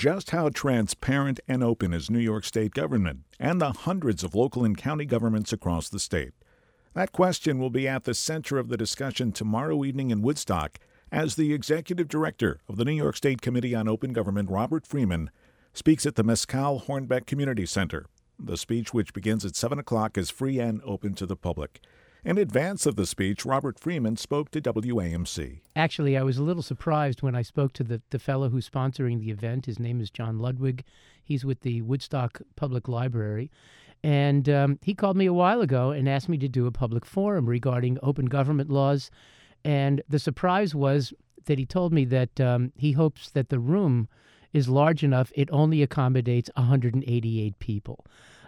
Just how transparent and open is New York State government and the hundreds of local and county governments across the state? That question will be at the center of the discussion tomorrow evening in Woodstock as the executive director of the New York State Committee on Open Government, Robert Freeman, speaks at the Mescal Hornbeck Community Center. The speech, which begins at 7 o'clock, is free and open to the public. In advance of the speech, Robert Freeman spoke to WAMC. Actually, I was a little surprised when I spoke to the fellow who's sponsoring the event. His name is John Ludwig. He's with the Woodstock Public Library. And he called me a while ago and asked me to do a public forum regarding open government laws. And the surprise was that he told me that he hopes that the room is large enough it only accommodates 188 people.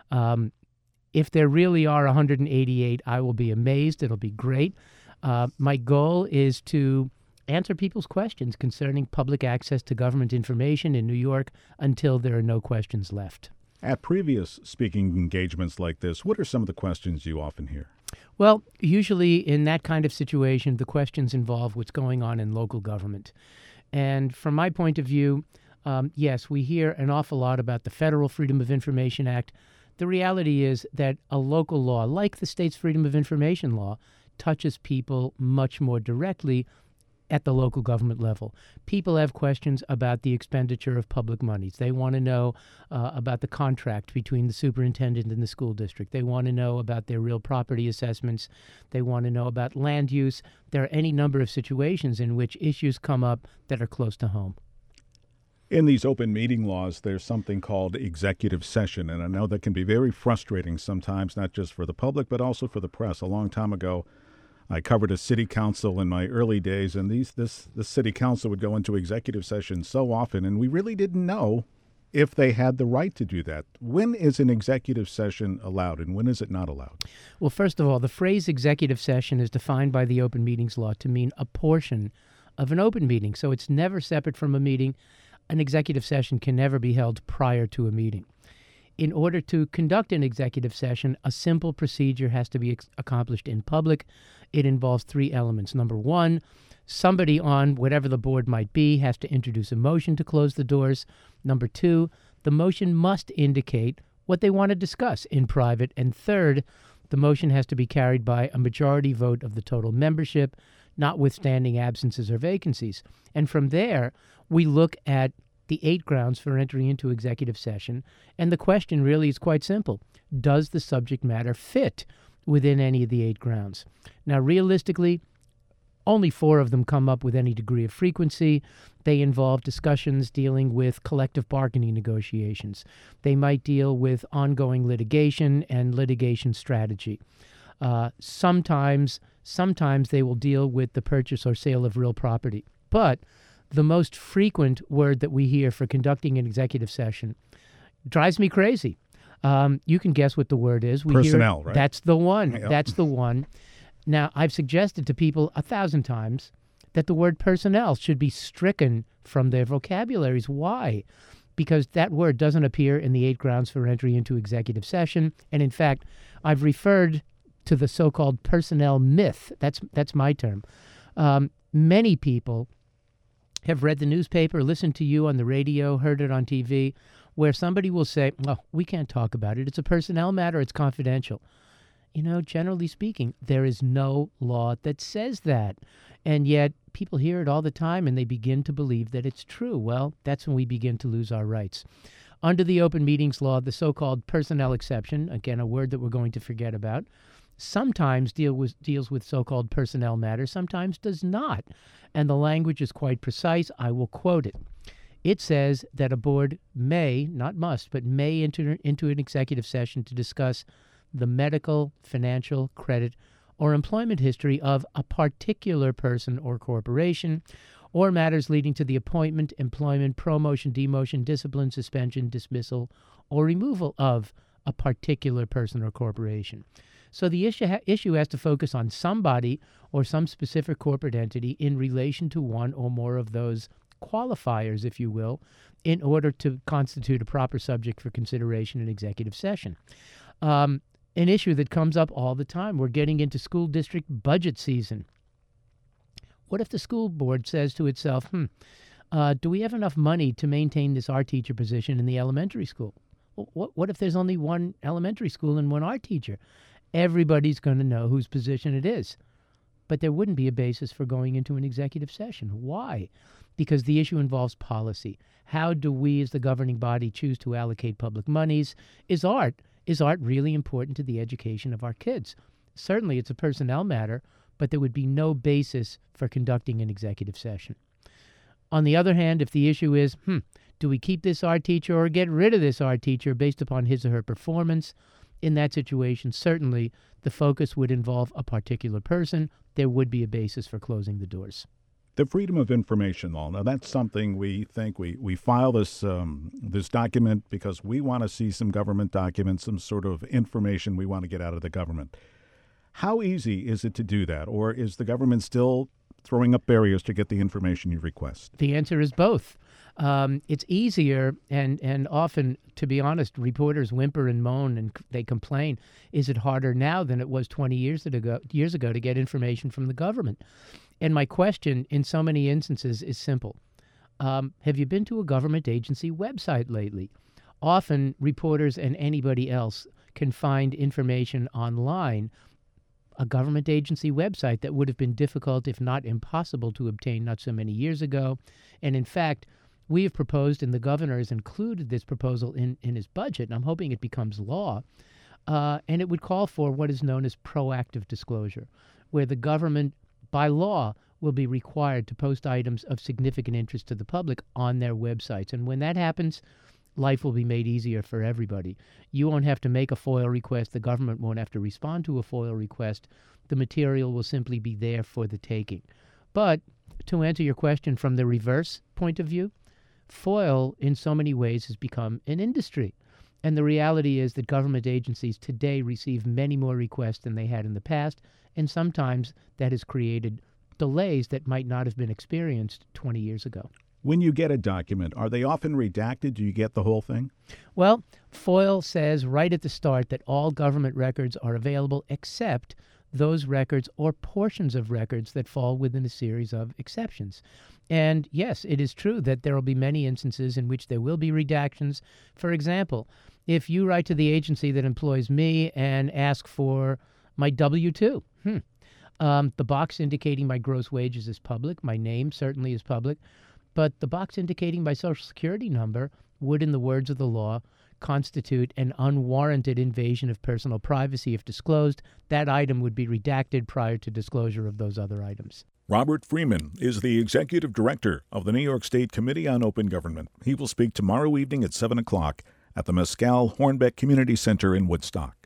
If there really are 188, I will be amazed. It'll be great. My goal is to answer people's questions concerning public access to government information in New York until there are no questions left. At previous speaking engagements like this, what are some of the questions you often hear? Well, usually in that kind of situation, the questions involve what's going on in local government. And from my point of view, yes, we hear an awful lot about the Federal Freedom of Information Act. The reality is that a local law, like the state's Freedom of Information law, touches people much more directly at the local government level. People have questions about the expenditure of public monies. They want to know about the contract between the superintendent and the school district. They want to know about their real property assessments. They want to know about land use. There are any number of situations in which issues come up that are close to home. In these open meeting laws, there's something called executive session, and I know that can be very frustrating sometimes, not just for the public, but also for the press. A long time ago, I covered a city council in my early days, and this city council would go into executive session so often, and we really didn't know if they had the right to do that. When is an executive session allowed, and when is it not allowed? Well, first of all, the phrase executive session is defined by the Open Meetings Law to mean a portion of an open meeting, so it's never separate from a meeting. An executive session can never be held prior to a meeting. In order to conduct an executive session, a simple procedure has to be accomplished in public. It involves three elements. Number one, somebody on whatever the board might be has to introduce a motion to close the doors. Number two, the motion must indicate what they want to discuss in private. And third, the motion has to be carried by a majority vote of the total membership, notwithstanding absences or vacancies. And from there, we look at the 8 grounds for entering into executive session, and the question really is quite simple. Does the subject matter fit within any of the 8 grounds? Now, realistically, only 4 of them come up with any degree of frequency. They involve discussions dealing with collective bargaining negotiations. They might deal with ongoing litigation and litigation strategy. Sometimes they will deal with the purchase or sale of real property. But the most frequent word that we hear for conducting an executive session drives me crazy. You can guess what the word is. Personnel, right? That's the one. Yep. That's the one. Now, I've suggested to people 1,000 times that the word personnel should be stricken from their vocabularies. Why? Because that word doesn't appear in the 8 grounds for entry into executive session. And in fact, I've referred to the so-called personnel myth. That's my term. Many people have read the newspaper, listened to you on the radio, heard it on TV, where somebody will say, "Oh, we can't talk about it. It's a personnel matter. It's confidential." You know, generally speaking, there is no law that says that. And yet people hear it all the time and they begin to believe that it's true. Well, that's when we begin to lose our rights. Under the Open Meetings Law, the so-called personnel exception, again, a word that we're going to forget about, sometimes deals with so-called personnel matters, sometimes does not. And the language is quite precise. I will quote it. It says that a board may, not must, but may enter into an executive session to discuss the medical, financial, credit, or employment history of a particular person or corporation, or matters leading to the appointment, employment, promotion, demotion, discipline, suspension, dismissal, or removal of a particular person or corporation. So the issue has to focus on somebody or some specific corporate entity in relation to one or more of those qualifiers, if you will, in order to constitute a proper subject for consideration in executive session. An issue that comes up all the time, we're getting into school district budget season. What if the school board says to itself, Do we have enough money to maintain this art teacher position in the elementary school? What if there's only one elementary school and one art teacher? Everybody's going to know whose position it is. But there wouldn't be a basis for going into an executive session. Why? Because the issue involves policy. How do we as the governing body choose to allocate public monies? Is art really important to the education of our kids? Certainly it's a personnel matter, but there would be no basis for conducting an executive session. On the other hand, if the issue is, do we keep this art teacher or get rid of this art teacher based upon his or her performance? In that situation, certainly the focus would involve a particular person. There would be a basis for closing the doors. The Freedom of Information Law. Now, that's something we think we file this document because we want to see some government documents, some sort of information we want to get out of the government. How easy is it to do that? Or is the government still throwing up barriers to get the information you request? The answer is both. It's easier, and often, to be honest, reporters whimper and moan and they complain. Is it harder now than it was 20 years ago to get information from the government? And my question in so many instances is simple. Have you been to a government agency website lately? Often reporters and anybody else can find information online. A government agency website that would have been difficult, if not impossible, to obtain not so many years ago. And in fact, we have proposed, and the governor has included this proposal in his budget, and I'm hoping it becomes law, and it would call for what is known as proactive disclosure, where the government, by law, will be required to post items of significant interest to the public on their websites. And when that happens, life will be made easier for everybody. You won't have to make a FOIL request. The government won't have to respond to a FOIL request. The material will simply be there for the taking. But to answer your question from the reverse point of view, FOIL in so many ways has become an industry. And the reality is that government agencies today receive many more requests than they had in the past, and sometimes that has created delays that might not have been experienced 20 years ago. When you get a document, are they often redacted? Do you get the whole thing? Well, FOIL says right at the start that all government records are available except those records or portions of records that fall within a series of exceptions. And yes, it is true that there will be many instances in which there will be redactions. For example, if you write to the agency that employs me and ask for my W-2, the box indicating my gross wages is public. My name certainly is public. But the box indicating my Social Security number would, in the words of the law, constitute an unwarranted invasion of personal privacy if disclosed. That item would be redacted prior to disclosure of those other items. Robert Freeman is the executive director of the New York State Committee on Open Government. He will speak tomorrow evening at 7 o'clock at the Mescal Hornbeck Community Center in Woodstock.